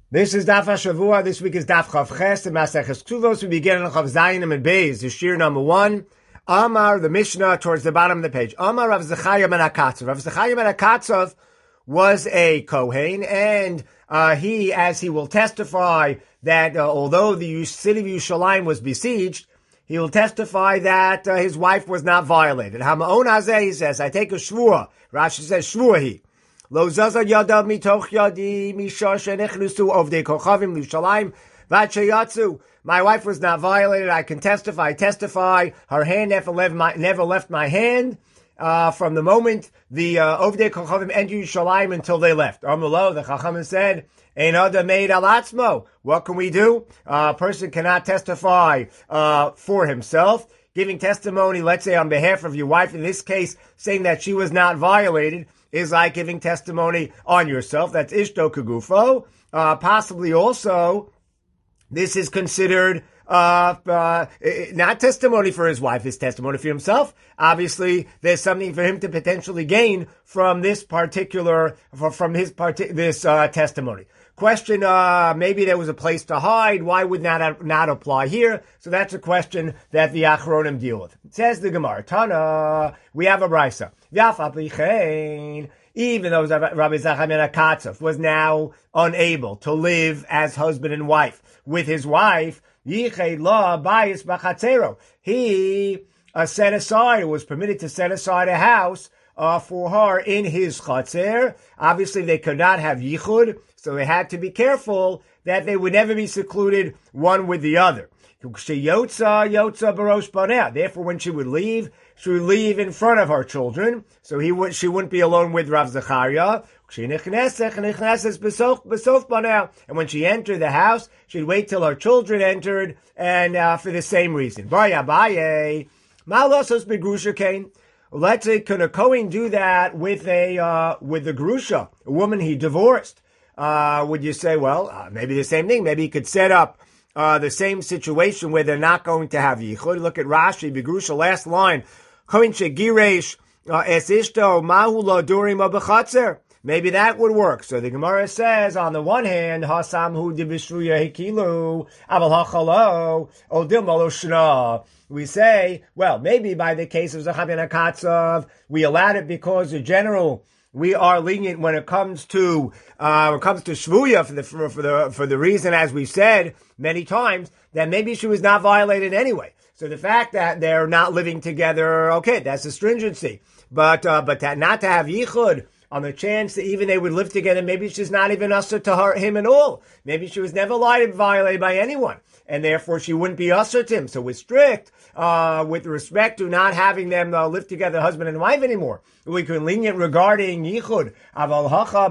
This is Daf HaShavua. This week is Daf Chav Ches and Maseches Ktuvos. We begin on Chav Zayin and Beis, the Shir number 1. Amar, the Mishnah, towards the bottom of the page. Amar Rav Zechariah ben Akatzov. Rav Zechariah ben Akatzov was a Kohen, and he, as he will testify, that although the city of Yerushalayim was besieged, he will testify that his wife was not violated. Hamaon Hazeh, he says, I take a shvua. Rashi says, shvua he. Lo zaza yadav mitoch yadi misha shenichnusu ovdei kochavim l'Yerushalayim v'ad sheyatzu. My wife was not violated. I can testify. Her hand never left my hand from the moment the ovdei kochavim entered Yerushalayim until they left. Amulo, the Chachamim said, Ein adam made al atzmo. What can we do? A person cannot testify for himself. Giving testimony, let's say on behalf of your wife, in this case, saying that she was not violated, is like giving testimony on yourself. That's ishto kagufo. Possibly also, this is considered not testimony for his wife, it's testimony for himself. Obviously, there's something for him to potentially gain from this particular, this testimony. Question, maybe there was a place to hide. Why would not apply here? So that's a question that the Achronim deal with. It says the Gemara, Tana, we have a brisa. Even though Rabbi Zechariah ben Akatzov was now unable to live as husband and wife with his wife, he set aside, was permitted to set aside a house for her in his chatzer. Obviously, they could not have yichud, so they had to be careful that they would never be secluded one with the other. Therefore, when she would leave in front of her children, so she wouldn't be alone with Rav Zechariah. And when she entered the house, she'd wait till her children entered, and for the same reason. Let's say, can a Kohen do that with the Grusha, a woman he divorced? Would you say, well, maybe the same thing? Maybe he could set up the same situation where they're not going to have yichud. Look at Rashi, Begrusha, last line. Kohen shegiresh es ishto mahu lo durim b'chatzer. Maybe that would work. So the Gemara says, on the one hand, hasamhu dibishruya hikilu aval hachalo odim malo shna. We say, well, maybe by the case of Zechariah ben Akatzov, we allowed it because in general we are lenient when it comes to shvuya for the reason, as we said many times, that maybe she was not violated anyway. So the fact that they're not living together, okay, that's a stringency. But that not to have yichud on the chance that even they would live together, maybe she's not even usher to him at all. Maybe she was never violated by anyone, and therefore she wouldn't be usher to him. So we're strict with respect to not having them live together, husband and wife, anymore. We can lenient regarding yichud, aval hacha,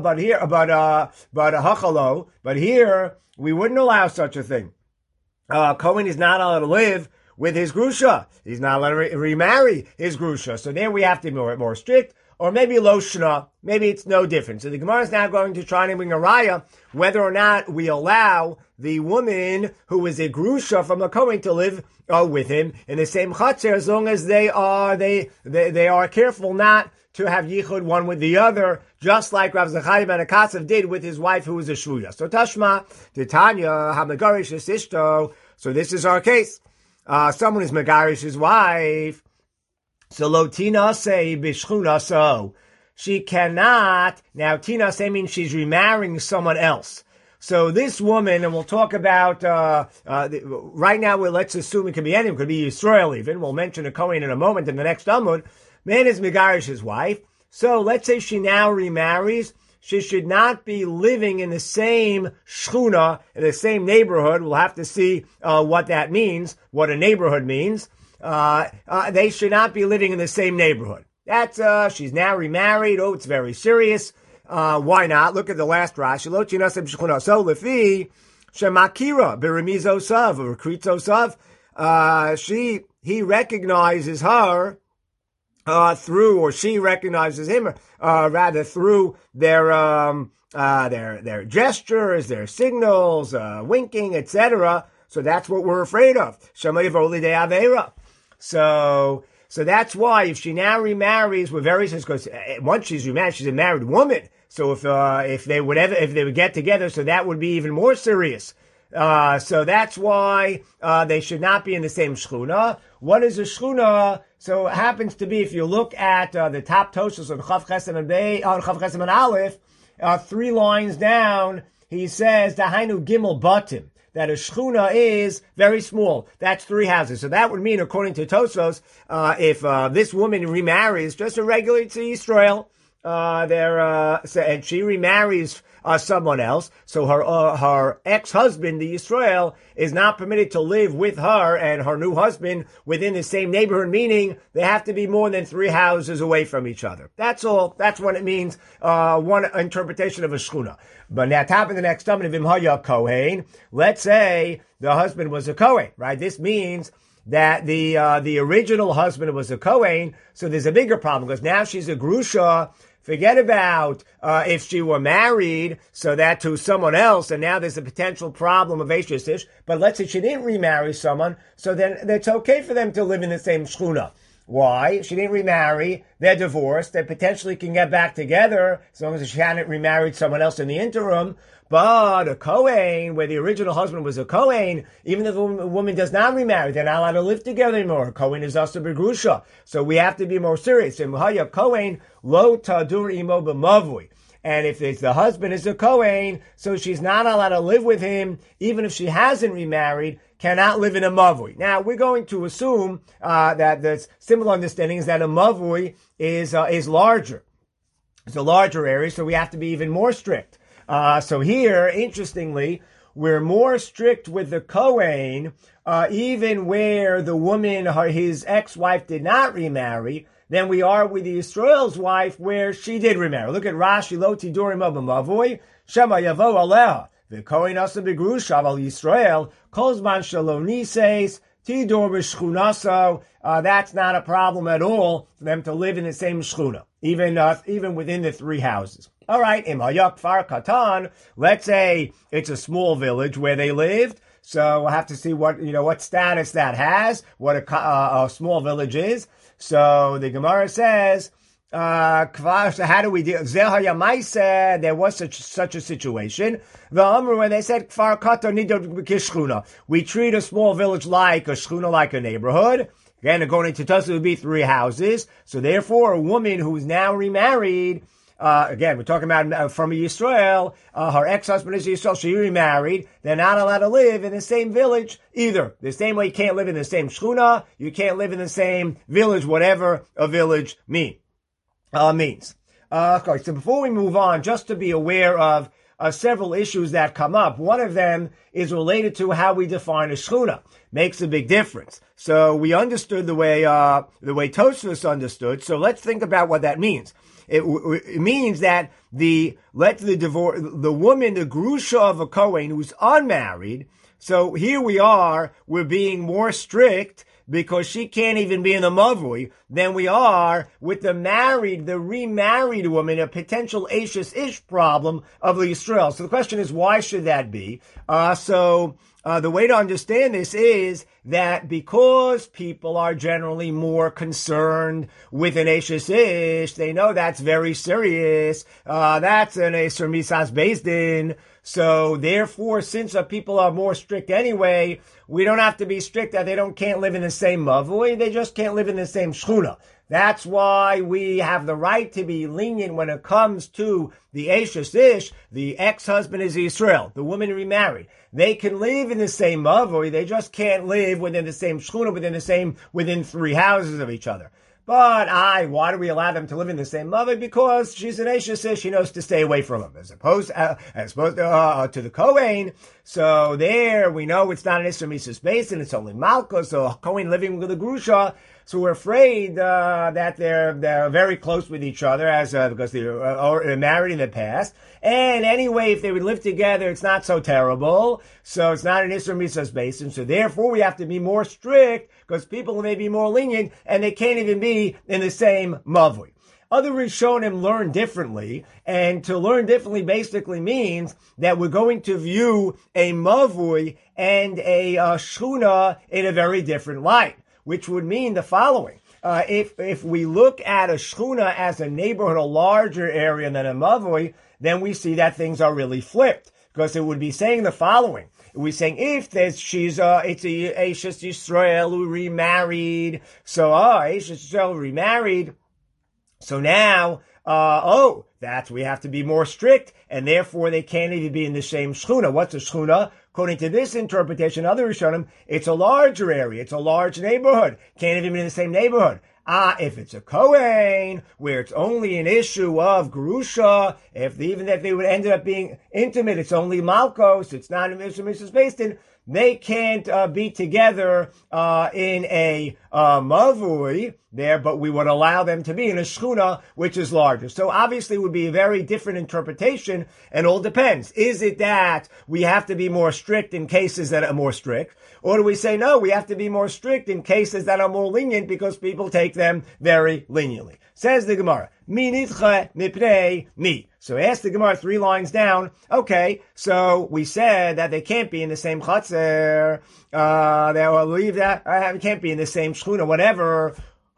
but here we wouldn't allow such a thing. Kohen is not allowed to live with his grusha. He's not allowed to remarry his grusha. So there we have to be more strict. Or maybe lo shna, maybe it's no different. So the Gemara is now going to try and bring a raya whether or not we allow the woman who is a grusha from a Kohen to live with him in the same chatzir, as long as they are careful not to have yichud one with the other, just like Rav Zechariah ben Akatzov did with his wife who was a shvuya. So Tashma, Titanya, Hamagarish Ishto. So this is our case. Someone is Megarish his wife. So lo tina say bishchuna so. She cannot, now tina say means she's remarrying someone else. So this woman, and we'll talk about, right now, let's assume it could be anyone, it could be Yisrael even. We'll mention a Kohen in a moment in the next Amud. Man is Megarish his wife. So let's say she now remarries. She should not be living in the same shchuna, in the same neighborhood. We'll have to see what that means, what a neighborhood means. They should not be living in the same neighborhood. That's, she's now remarried. Oh, it's very serious. Why not? Look at the last Rashi. Lo tinasem shchuna. So, lefi, shemakira, beremizo sav, or kritzo sav. He recognizes her, through, or she recognizes him, rather through their gestures, their signals, winking, etc. So that's what we're afraid of. Shamayv oli de avera. So that's why if she now remarries, we're very sensitive, because once she's remarried, she's a married woman. So if they would get together, so that would be even more serious. So that's why they should not be in the same shchuna. What is a shchuna? So it happens to be, if you look at the top Toshos on Chav Chesem and Aleph, 3 lines down, he says, Dahainu Gimel Batim, that a shchuna is very small. That's 3 houses. So that would mean, according to Tosos, if this woman remarries, just a regular Yisrael, and she remarries someone else, so her ex-husband, the Yisrael, is not permitted to live with her and her new husband within the same neighborhood, meaning they have to be more than 3 houses away from each other. That's all. That's what it means, one interpretation of a shchuna. But now, top of the next statement of Imhaya Kohen, let's say the husband was a Kohen, right? This means that the original husband was a Kohen, so there's a bigger problem, because now she's a Grusha. Forget about if she were married, so that to someone else, and now there's a potential problem of Eshes Ish. But let's say she didn't remarry someone, so then it's okay for them to live in the same shchuna. Why? She didn't remarry, they're divorced, they potentially can get back together, as long as she hadn't remarried someone else in the interim. But a Kohen, where the original husband was a Kohen, even if a woman does not remarry, they're not allowed to live together anymore. A Kohen is also begrusha. So we have to be more serious. In Mahaya Kohen, lo tadur imo b'mavui. And if the husband is a Kohen, so she's not allowed to live with him, even if she hasn't remarried, cannot live in a mavui. Now, we're going to assume that the simple understanding is that a mavui is larger. It's a larger area, so we have to be even more strict. So here, interestingly, we're more strict with the Kohen, even where the woman, his ex-wife, did not remarry, than we are with the Yisrael's wife, where she did remarry. Look at Rashi, lo tidurim mavui, shema yavo aleha, the Kohen asa begrusha al Yisrael, kozman shalom nises, tidur b'shchunaso. That's not a problem at all for them to live in the same shchuna, even within the 3 houses. All right, im hayak far katan. Let's say it's a small village where they lived. So we'll have to see what status that has, what a small village is. So the Gemara says, how do we deal? There was such a situation. The Amr, when they said Kfar Katan nidod kishchuna, we treat a small village like a shchuna, like a neighborhood. Again, according to Tosfos, it would be 3 houses. So therefore, a woman who is now remarried, again, we're talking about from a Yisrael, her ex-husband is Yisrael, she remarried, they're not allowed to live in the same village either. The same way you can't live in the same shchuna, you can't live in the same village, whatever a village means. Okay, so before we move on, just to be aware of several issues that come up. One of them is related to how we define a shchuna. Makes a big difference. So we understood the way Tosfos understood. So let's think about what that means. It means that the woman, the grusha of a Kohen who's unmarried. So here we're being more strict because she can't even be in the mavui than we are with the remarried woman, a potential Eshes Ish problem of the Yisrael. So the question is, why should that be? The way to understand this is that because people are generally more concerned with an Eshes Ish, they know that's very serious. That's an Eser Misas Beis Din. So therefore, since people are more strict anyway, we don't have to be strict that they can't live in the same mavui. They just can't live in the same shchuna. That's why we have the right to be lenient when it comes to the Eshes Ish. The ex-husband is Yisrael. The woman remarried. They can live in the same mavui. They just can't live within the same shchuna, within 3 houses of each other. But why do we allow them to live in the same mavui? Because she's an Eshes Ish. She knows to stay away from him, as opposed to the Kohen. So there, we know it's not an Eser Misas Beis Din, it's only Malkus, so Kohen living with a Grusha. So we're afraid that they're very close with each other because they were married in the past. And anyway, if they would live together, it's not so terrible. So it's not an Eser Misas Beis Din. So therefore, we have to be more strict because people may be more lenient and they can't even be in the same mavui. Other Rishonim learn differently, and to learn differently basically means that we're going to view a mavui and a shchuna in a very different light, which would mean the following. if we look at a shchuna as a neighborhood, a larger area than a mavui, then we see that things are really flipped. Because it would be saying the following. We're saying if it's a Eishes Yisrael who remarried, so Eishes Yisrael remarried, so now, we have to be more strict, and therefore they can't even be in the same shchuna. What's a shchuna? According to this interpretation, other Rishonim, it's a larger area, it's a large neighborhood, can't even be in the same neighborhood. If it's a Kohen, where it's only an issue of Gerusha, even if they would end up being intimate, it's only Malkos, it's not a Mrs. Bastin, they can't be together in a mavui there, but we would allow them to be in a shchuna, which is larger. So obviously it would be a very different interpretation, and all depends. Is it that we have to be more strict in cases that are more strict? Or do we say, no, we have to be more strict in cases that are more lenient because people take them very leniently? Says the Gemara, mi nidcha mipnei mi. So ask the Gemara 3 lines down. Okay, so we said that they can't be in the same chatzer. They will leave that. Can't be in the same shchuna, whatever.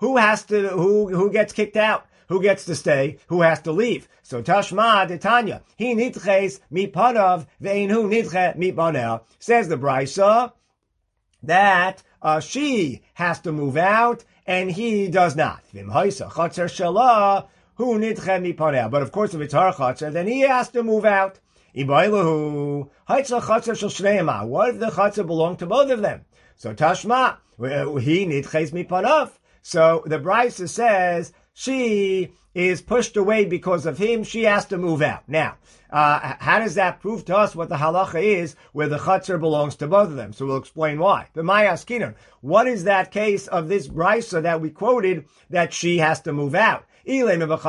Who gets kicked out? Who gets to stay? Who has to leave? So Tashma Titania, he nidches mipanav ve'inu nidche mipanel. Says the Brisa that she has to move out and he does not. V'imhaisa chatzer shalah. But of course, if it's her chatzar, then he has to move out. What if the chatzar belonged to both of them? So Tashma, he nidches mipanav. So the Brisa says she is pushed away because of him. She has to move out. Now, how does that prove to us what the halacha is where the chatzar belongs to both of them? So we'll explain why. But Maya Askinon, what is that case of this Brisa that we quoted that she has to move out? If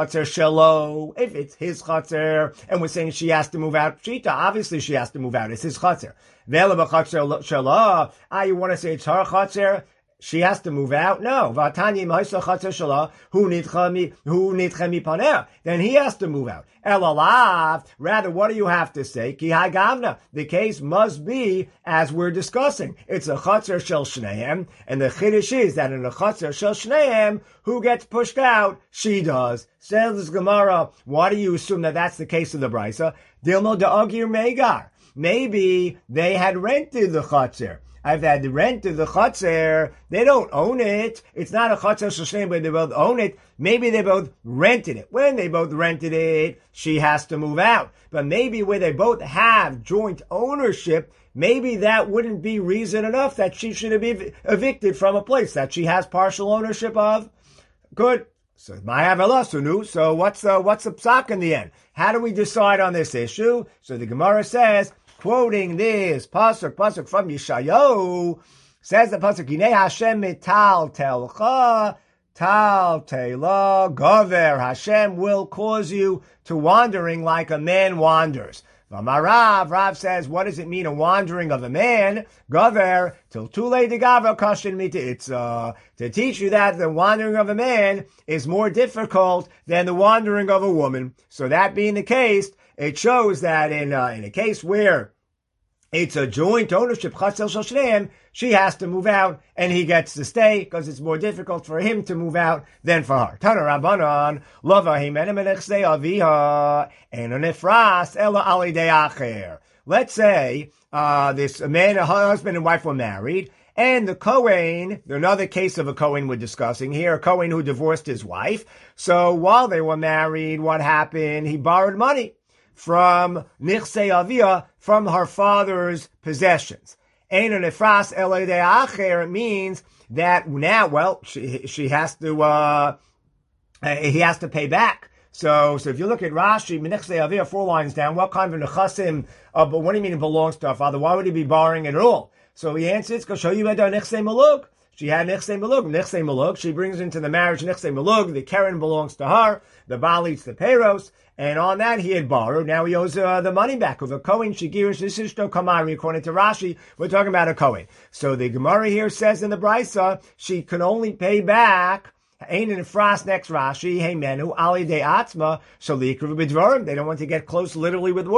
it's his chatzar, and we're saying she has to move out, Pshita, obviously she has to move out. It's his chatzar. You want to say it's her chatzar? She has to move out? No. Then he has to move out. Rather, what do you have to say? The case must be as we're discussing. It's a chatzar shel shnehem, and the chiddush is that in a chatzar shel shnehem, who gets pushed out? She does. Says Gemara, why do you assume that that's the case of the Brisa? Dilmo da'agir megar. Maybe they had rented the chatzar. I've had the rent of the chatzar. They don't own it. It's not a chatzar shel but they both own it. Maybe they both rented it. When they both rented it, she has to move out. But maybe where they both have joint ownership, maybe that wouldn't be reason enough that she should be evicted from a place that she has partial ownership of. Good. So so what's the psak in the end? How do we decide on this issue? So the Gemara says, quoting this pasuk from Yeshayahu, says the pasuk, Yinei Hashem mital telcha, tal tela, gover. Hashem will cause you to wandering like a man wanders. Rav says, what does it mean, a wandering of a man? Gover, till too late to gaver, kashin mita. It's to teach you that the wandering of a man is more difficult than the wandering of a woman. So that being the case, it shows that in a case where it's a joint ownership, chatzar shel shneim, she has to move out and he gets to stay because it's more difficult for him to move out than for her. Tana Rabbanan, lova himena menechsei aviha, eno nefras ela alidei acher. Let's say this man, a husband and wife were married, and the Kohen, another case of a Kohen we're discussing here, a Kohen who divorced his wife. So while they were married, what happened? He borrowed money from Nichsei Avia, from her father's possessions. Ein nefras elei acher, it means that now, she has to, he has to pay back. So if you look at Rashi, Nichsei Avia, 4 lines down, what kind of nechasim, but what do you mean it belongs to her father? Why would he be borrowing it at all? So he answers, because show you about Nichsei Malug. She had Nichsei Malug. She brings into the marriage Nichsei Malug. The Keren belongs to her. The Baal eats the Peros. And on that, he had borrowed. Now he owes the money back. Of a Kohen, Shigirish, this is no Kamari. According to Rashi, we're talking about a Kohen. So the Gemara here says in the Brisa, she can only pay back. Ein in Fras next Rashi, hey menu, ali de atzma, shalikru b'dvarim. They don't want to get close literally with words.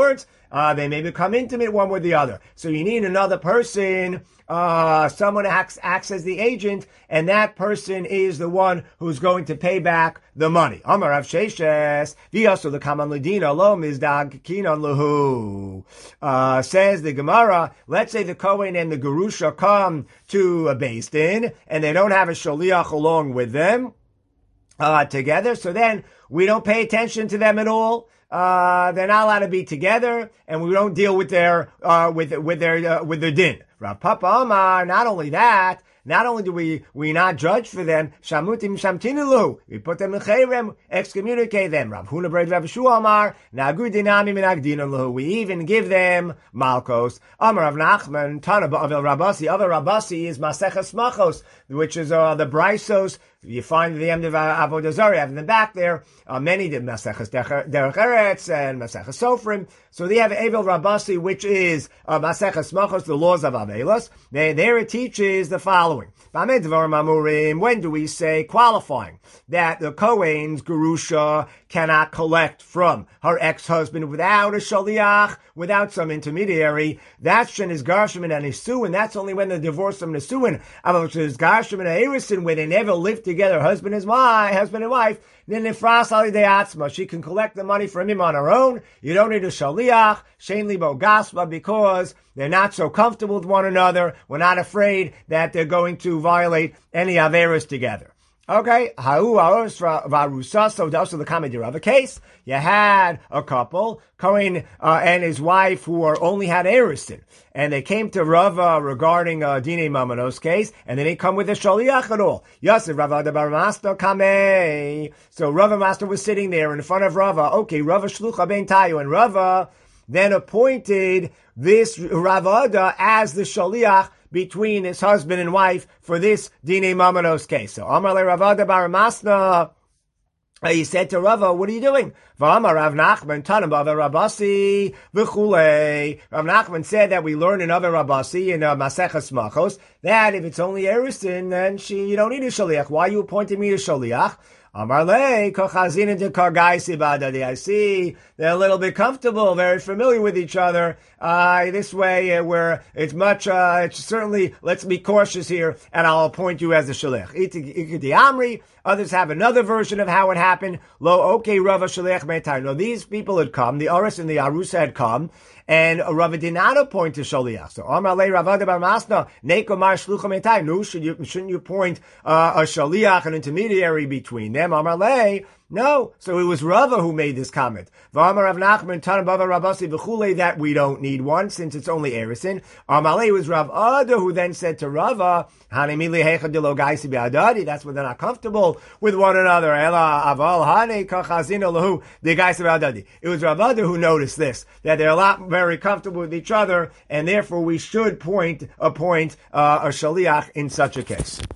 They may become intimate one with the other. So you need another person, someone acts as the agent, and that person is the one who's going to pay back the money. Amar Rav Sheshes, v'yasu l'kaman l'dina lo mizdag kinon lehu. Says the Gemara, let's say the Kohen and the Gerusha come to a Beis Din, and they don't have a shaliach along with them, together, so then we don't pay attention to them at all. They're not allowed to be together, and we don't deal with their with their din. Rav Papa Amar, not only that, not only do we not judge for them, shamutim shamtinilu, we put them in cherem, excommunicate them. Rav Huna Bred Rav Shua Amar, nagu dinami minagdinalu, we even give them malkos. Amar Rav Nachman, Tana Ba'avel Rabasi, other Rabasi is Maseches Machos, which is the Braisos. You find the end of Avodah Zarah, have in the back there, many did Maseches Derech Eretz and Maseches Sofrim. So they have Evel Rabasi, which is Maseches Machos, the laws of Avelos. There it teaches the following. When do we say, qualifying, that the Kohen's Gerusha cannot collect from her ex-husband without a shaliach, without some intermediary? That's Shen is Garshim and Nisuin. That's only when they divorce from Nisuin. But is Garshim and Erisin, where they never lived together, husband and wife, then Nifras Ali Deatzma, she can collect the money from him on her own. You don't need a shaliach, Shein Libo Gaspa, because they're not so comfortable with one another. We're not afraid that they're going to violate any Averas together. Okay, so that's the comedy of a case. You had a couple, Kohen and his wife, who only had Erisin, and they came to Rava regarding Dine Mamano's case, and they didn't come with a shaliach at all. Yosef Rava de Bar Master Kamei. So Rava Master was sitting there in front of Rava. Okay, Rava Shlucha Ben Tayo, and Rava then appointed this Ravada as the shaliach between his husband and wife for this Dine Mamano's case. So Amar le Ravada Bar Masna, he said to Rava, what are you doing? V'amar Rav Nachman, Tanam Bava Rabasi, v'chulei. Rav Nachman said that we learn in other Rabasi, in Maseches Machos, that if it's only Erisin, then you don't need a shaliach. Why are you appointing me a shaliach? Amarle, kochazin de kargaisi badadi. I see they're a little bit comfortable, very familiar with each other. This way, where it's much, it's certainly, let's be cautious here, and I'll appoint you as a shaliach. Ikadi Amri. Others have another version of how it happened. Lo, okay, Rava shaliach metar. No, these people had come, the Aris and the Arusa had come, and Rava did not appoint a shaliach. So Amar le Ravada bar Masna, neko mar shlucha metai. No, shouldn't you appoint a shaliach, an intermediary between them? Amar le, no. So it was Rava who made this comment. V'amar Rav Nachman, Tanam Bava Rabasi v'chulei, that we don't need one since it's only Erisin. Amar le was Rav Ada who then said to Rava, Hanemi lehecha delo gaisi be'adadi. That's when they're not comfortable with one another. Ela aval hane kachazino lahu de gaisi be'adadi. It was Rav Ada who noticed this, that they're a lot very comfortable with each other, and therefore we should appoint a shaliach in such a case.